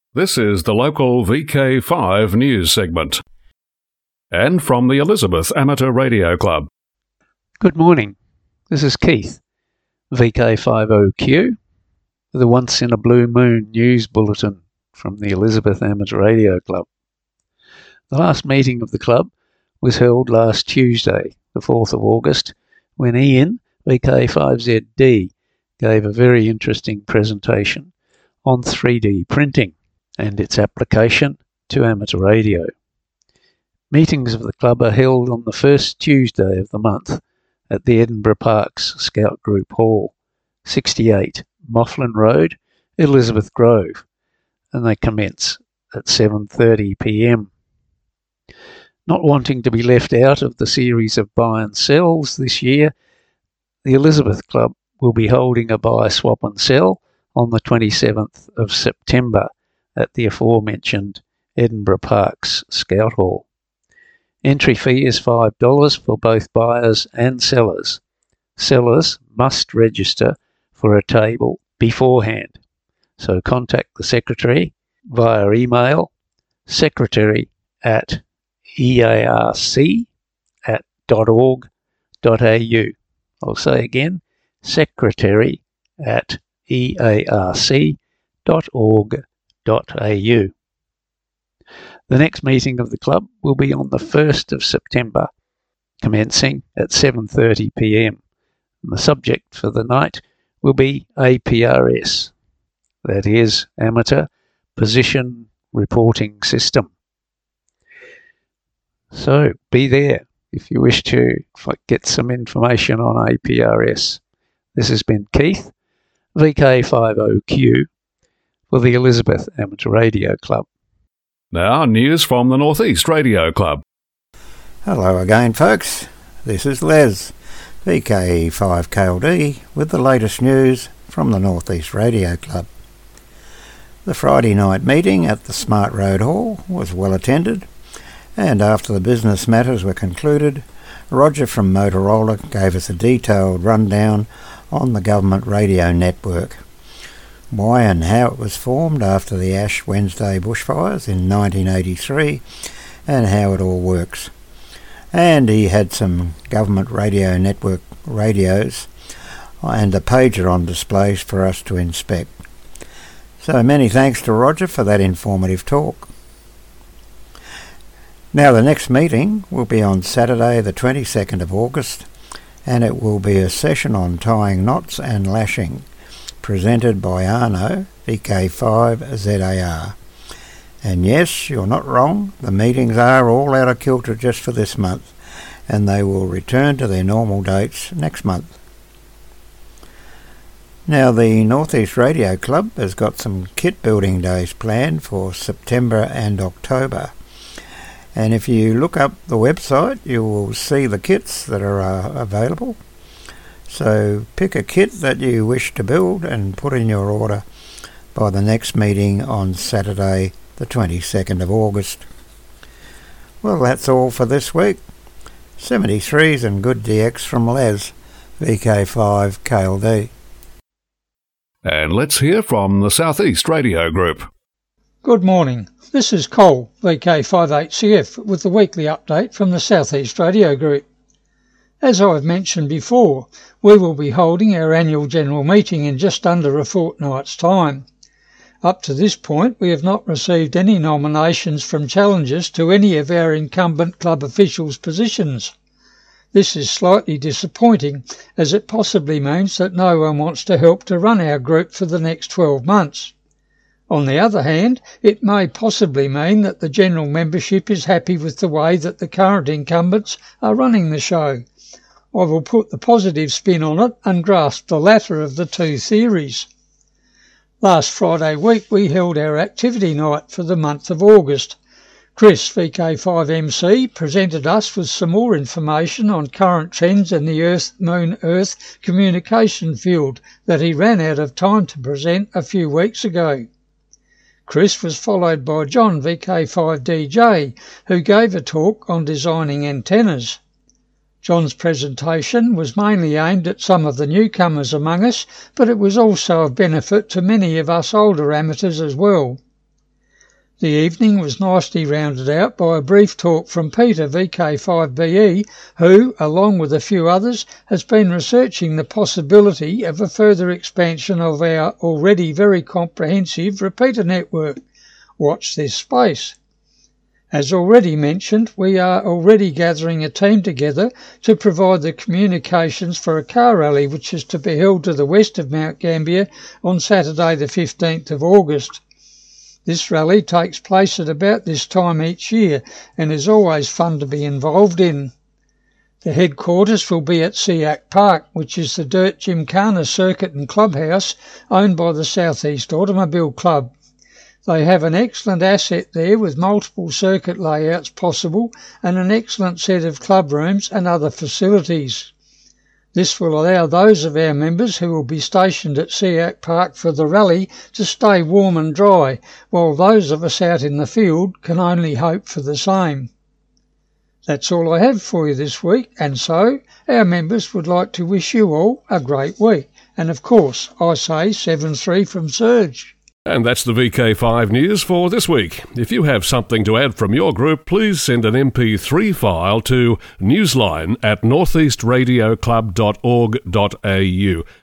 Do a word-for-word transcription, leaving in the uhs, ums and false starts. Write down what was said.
This is the local V K five news segment. And from the Elizabeth Amateur Radio Club. Good morning. This is Keith, V K five O Q, the Once in a Blue Moon news bulletin from the Elizabeth Amateur Radio Club. The last meeting of the club was held last Tuesday, the fourth of August, when Ian, V K five Z D, gave a very interesting presentation on three D printing and its application to amateur radio. Meetings of the club are held on the first Tuesday of the month at the Edinburgh Parks Scout Group Hall, sixty-eight Mofflin Road, Elizabeth Grove, and they commence at seven thirty p m. Not wanting to be left out of the series of buy and sells this year, the Elizabeth Club will be holding a buy, swap and sell on the twenty-seventh of September at the aforementioned Edinburgh Parks Scout Hall. Entry fee is five dollars for both buyers and sellers. Sellers must register for a table beforehand, so contact the secretary via email secretary at earc at .org.au. I'll say again, secretary at earc dot org dot a u. The next meeting of the club will be on the first of September, commencing at seven thirty p m. And the subject for the night will be A P R S, that is, Amateur Position Reporting System. So be there if you wish to get some information on A P R S. This has been Keith, V K five O Q, for the Elizabeth Amateur Radio Club. Now, news from the North East Radio Club. Hello again, folks. This is Les, V K five K L D, with the latest news from the North East Radio Club. The Friday night meeting at the Smart Road Hall was well attended, and after the business matters were concluded, Roger from Motorola gave us a detailed rundown on the government radio network, why and how it was formed after the Ash Wednesday bushfires in nineteen eighty-three, and how it all works. And he had some government radio network radios and a pager on display for us to inspect. So many thanks to Roger for that informative talk. Now the next meeting will be on Saturday the twenty-second of August, and it will be a session on tying knots and lashing, presented by Arno, V K five Z A R. And yes, you're not wrong, the meetings are all out of kilter just for this month, and they will return to their normal dates next month. Now the North East Radio Club has got some kit building days planned for September and October. And if you look up the website, you will see the kits that are uh, available. So pick a kit that you wish to build and put in your order by the next meeting on Saturday the twenty-second of August. Well, that's all for this week. seventy-threes and good D X from Les, V K five K L D. And let's hear from the South East Radio Group. Good morning. This is Cole, V K five eight C F, with the weekly update from the South East Radio Group. As I've mentioned before, we will be holding our annual general meeting in just under a fortnight's time. Up to this point, we have not received any nominations from challengers to any of our incumbent club officials' positions. This is slightly disappointing, as it possibly means that no one wants to help to run our group for the next twelve months. On the other hand, it may possibly mean that the general membership is happy with the way that the current incumbents are running the show. I will put the positive spin on it and grasp the latter of the two theories. Last Friday week we held our activity night for the month of August. Chris, V K five M C, presented us with some more information on current trends in the Earth-Moon-Earth communication field that he ran out of time to present a few weeks ago. Chris was followed by John, V K five D J, who gave a talk on designing antennas. John's presentation was mainly aimed at some of the newcomers among us, but it was also of benefit to many of us older amateurs as well. The evening was nicely rounded out by a brief talk from Peter, V K five B E, who, along with a few others, has been researching the possibility of a further expansion of our already very comprehensive repeater network. Watch this space. As already mentioned, we are already gathering a team together to provide the communications for a car rally which is to be held to the west of Mount Gambier on Saturday the fifteenth of August. This rally takes place at about this time each year and is always fun to be involved in. The headquarters will be at SEAC Park, which is the Dirt Gymkhana Circuit and Clubhouse owned by the South East Automobile Club. They have an excellent asset there with multiple circuit layouts possible and an excellent set of club rooms and other facilities. This will allow those of our members who will be stationed at SEAC Park for the rally to stay warm and dry, while those of us out in the field can only hope for the same. That's all I have for you this week, and so our members would like to wish you all a great week. And of course, I say seven three from Surge. And that's the V K five news for this week. If you have something to add from your group, please send an M P three file to newsline at northeast radio club dot org dot a u.